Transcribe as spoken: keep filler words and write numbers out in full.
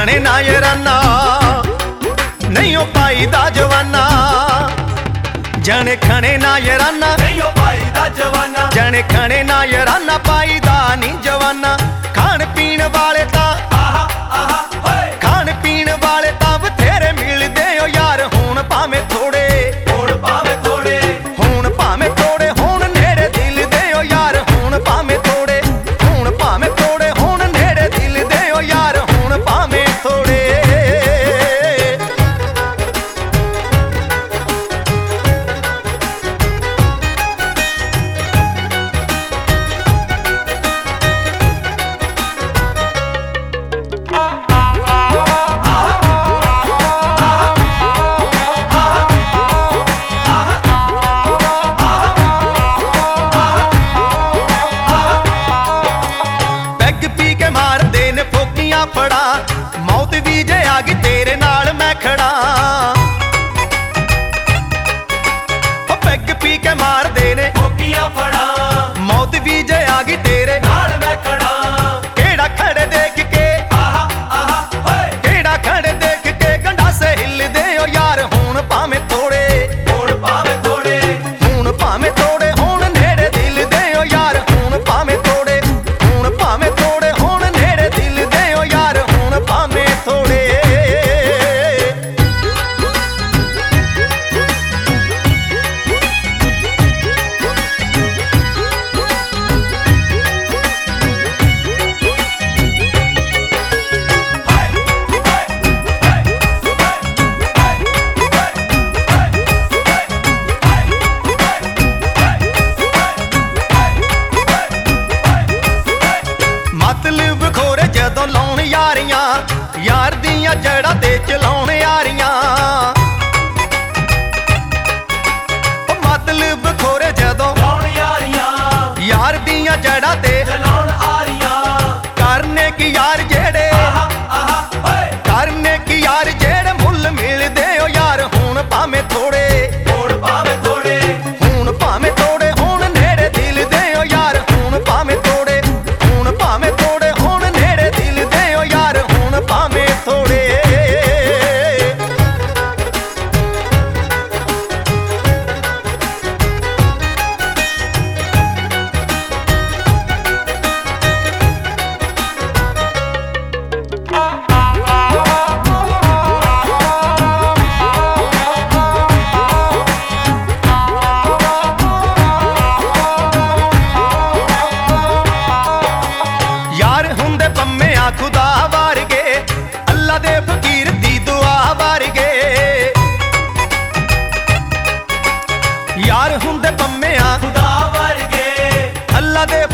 खणे ना यराना नहीं ओ पाई दा जवाना जने खणे ना यराना नहीं ओ पाई दा जवाना जने खणे ना यराना पाई दा नी जवाना खाण पीण वाले ता आहा आहा होए खाण पीण वाले ता बथेरे मिलदे ओ यार हुण भावें थोड़े हुण भावें थोड़े हुण भावें थोड़े हुण नेड़े दिल दे ओ यार हुण भावें थोड़े हुण भावें थोड़े हुण नेड़े दिल दे ओ यार हुण भावें थोड़े फड़ा मौत भी जे आ गई तेरे नाल मैं खड़ा पैग पी के मार देने फोकियां फड़ा मौत भी जे आ गई तेरे नाल मैं खड़ा केड़ा खड़े देख के आहा आहा होए केड़ा खड़े देख के गंडा से हिल दे ओ यार हुण भावें थोड़े हुण भावें थोड़े हुण भावें थोड़े हुण नेड़े दिल दे ओ यार हुण भावें थोड़े हुण भावें थोड़े हुण नेड़े दिल दे ओ यार हुण भावें थोड़े मतलब खोरे जदों लाउण यारियां यार दियां जड़ा ते चलाउण यारियां मतलब खोरे जदों लाउण यारियां यार दियां जड़ा ते चलाउण आरियां करने की यार जेड़े आहा आहा होए करने की यार जेड़े मुल मिलदे ओ यार हुण भावें थोड़े हुण भावें थोड़े हुण भावें थोड़े हुण नेड़े दिल दे ओ यार हुण भावें थोड़े हुण भावें थोड़े हुण नेड़े दिल दे ओ यार हुण भावें थोड़े यार हुंदे पम्मे आ खुदा वारगे अल्लाह दे फकीर दी दुआ वारगे यार हुंदे पम्मे आ खुदा वर्गे अल्लाह दे